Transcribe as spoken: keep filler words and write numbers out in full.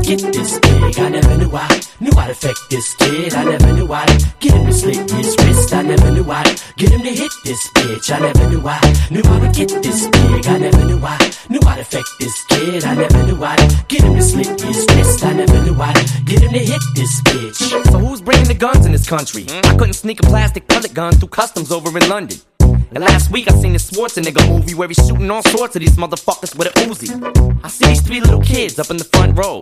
get this big. I never knew I knew I'd affect this kid. I never knew I'd get him to slit his wrist. I never knew I'd get him to hit this bitch. I never knew I knew I would get this big. I never knew I knew I'd affect this kid. I never knew I'd get him to slit his wrist. I never knew I'd get him to hit this bitch. So who's bringing the guns in this country? I couldn't sneak a plastic pellet gun through customs over in London. And last week I seen the Schwarzenegger movie where he's shooting all sorts of these motherfuckers with a Uzi. I see these three little kids up in the front row.